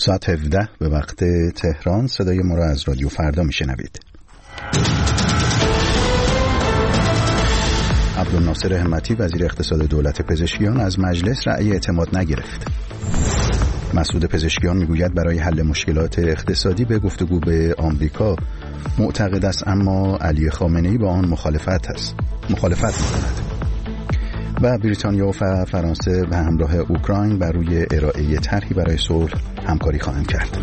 ساعت 17 به وقت تهران صدای ما را از رادیو فردا میشنوید. عبدالناصر همتی وزیر اقتصاد دولت پزشکیان از مجلس رأی اعتماد نگرفت. مسعود پزشکیان میگوید برای حل مشکلات اقتصادی به گفتگو به آمریکا معتقد است، اما علی خامنه‌ای با آن مخالفت می‌کند. و بریتانیا و فرانسه به همراه اوکراین بر روی ارائه طرحی برای صلح همکاری خواهند کرد.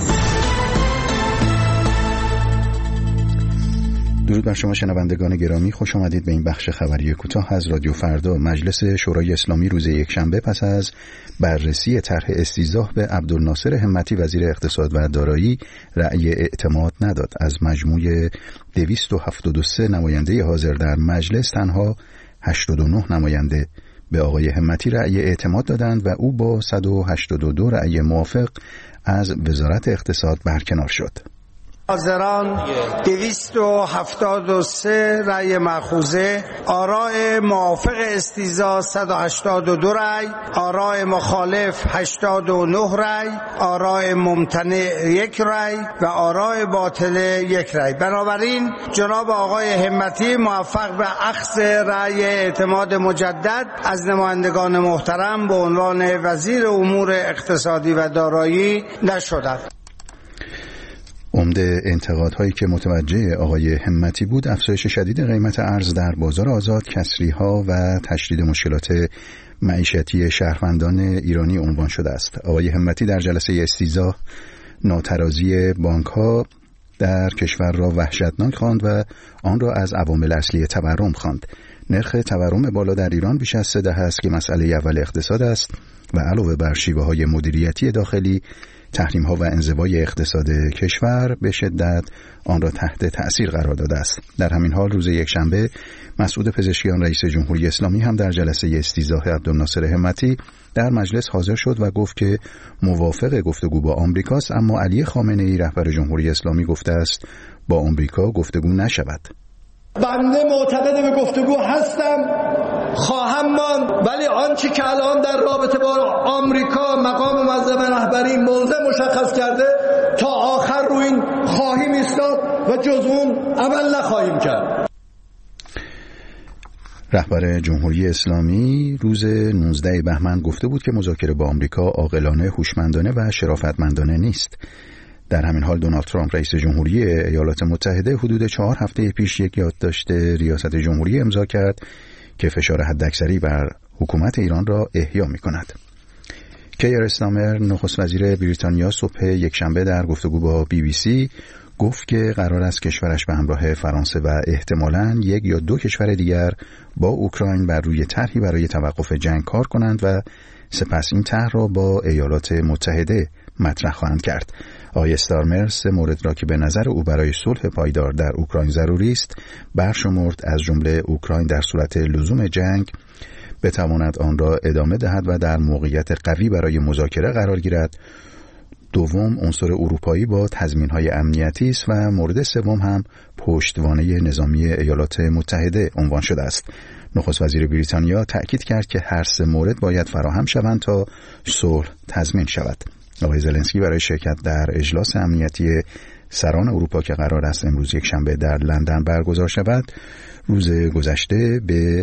درود بر شما شنوندگان گرامی، خوش آمدید به این بخش خبری کوتاه از رادیو فردا. مجلس شورای اسلامی روز یکشنبه پس از بررسی طرح استیضاح به عبدالناصر همتی وزیر اقتصاد و دارایی رأی اعتماد نداد. از مجموع 273 نماینده حاضر در مجلس تنها 89 نماینده به آقای همتی رأی اعتماد دادند و او با 182 رأی موافق از وزارت اقتصاد برکنار شد. حاضران 273 رأی مأخوذه، آراء موافق استیضاح 182 رأی، آراء مخالف 89 رأی، آراء ممتنع 1 رأی و آراء باطله 1 رأی. بنابراین جناب آقای همتی موفق به اخذ رأی اعتماد مجدد از نمایندگان محترم به عنوان وزیر امور اقتصادی و دارایی نشدند. عمده انتقادهایی که متوجه آقای همتی بود افزایش شدید قیمت ارز در بازار آزاد، کسری‌ها و تشدید مشکلات معیشتی شهروندان ایرانی عنوان شده است. آقای همتی در جلسه استیضاح ناترازی بانک‌ها در کشور را وحشتناک خواند و آن را از عوامل اصلی تورم خواند. نرخ تورم بالا در ایران بیش از 3 دهه است که مسئله اول اقتصاد است و علاوه بر شیوه‌های مدیریتی داخلی، تحریم‌ها و انزوای اقتصاد کشور به شدت آن را تحت تأثیر قرار داده است. در همین حال روز یکشنبه مسعود پزشکیان رئیس جمهوری اسلامی هم در جلسه استیضاح عبدالناصر همتی در مجلس حاضر شد و گفت که موافق گفتگو با آمریکاست، اما علی خامنه‌ای رهبر جمهوری اسلامی گفته است با آمریکا گفتگو نشود. بنده معتقد به گفتگو هستم، خواهم ماند، ولی آنچه که الان در رابطه با آمریکا مقام معظم رهبری موضع مشخص کرده تا آخر رو این خواهیم ایستاد و جز اون عمل نخواهیم کرد. رهبر جمهوری اسلامی روز 19 بهمن گفته بود که مذاکره با آمریکا عاقلانه، هوشمندانه و شرافتمندانه نیست. در همین حال دونالد ترامپ رئیس جمهوری ایالات متحده حدود 4 هفته پیش یک یادداشت ریاست جمهوری امضا کرد که فشار حداکثری بر حکومت ایران را احیا می‌کند. کیر استارمر نخست وزیر بریتانیا صبح یکشنبه در گفتگو با BBC گفت که قرار است کشورش به همراه فرانسه و احتمالاً 1 یا 2 کشور دیگر با اوکراین بر روی طرحی برای توقف جنگ کار کنند و سپس این طرح را با ایالات متحده مطرح خواهند کرد. آقای استارمر 3 مورد را که به نظر او برای صلح پایدار در اوکراین ضروری است برشمرد، از جمله اوکراین در صورت لزوم جنگ بتواند آن را ادامه دهد و در موقعیت قوی برای مذاکره قرار گیرد. دوم، عنصر اروپایی با تضمین‌های امنیتی است و مورد سوم هم پشتوانه نظامی ایالات متحده عنوان شده است. نخست وزیر بریتانیا تأکید کرد که هر 3 مورد باید فراهم شوند تا صلح تضمین شود. آقای زلنسکی برای شرکت در اجلاس امنیتی سران اروپا که قرار است امروز یکشنبه در لندن برگزار شود، روز گذشته به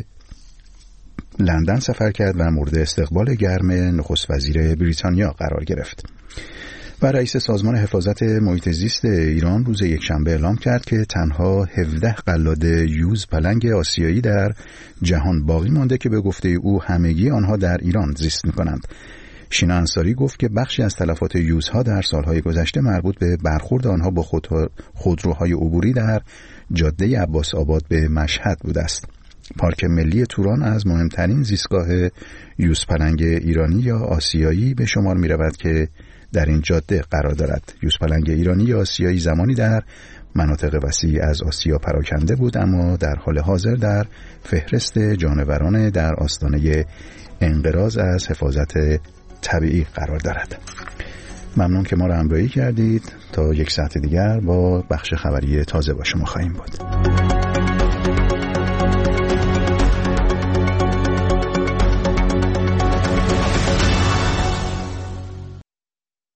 لندن سفر کرد و مورد استقبال گرم نخست وزیر بریتانیا قرار گرفت. و رئیس سازمان حفاظت محیط زیست ایران روز یکشنبه اعلام کرد که تنها 17 قلاد یوز پلنگ آسیایی در جهان باقی مانده که به گفته او همگی آنها در ایران زیست می‌کنند. شینا انصاری گفت که بخشی از تلفات یوزها در سالهای گذشته مربوط به برخورد آنها با خودروهای عبوری در جاده عباس آباد به مشهد بوده است. پارک ملی توران از مهمترین زیستگاه یوزپلنگ ایرانی یا آسیایی به شمار می رود که در این جاده قرار دارد. یوزپلنگ ایرانی یا آسیایی زمانی در مناطق وسیع از آسیا پراکنده بود، اما در حال حاضر در فهرست جانوران در آستانه انقراض از حفاظت طبیعی قرار دارد. ممنون که ما را همراهی کردید. تا 1 ساعت دیگر با بخش خبری تازه با شما خواهیم بود.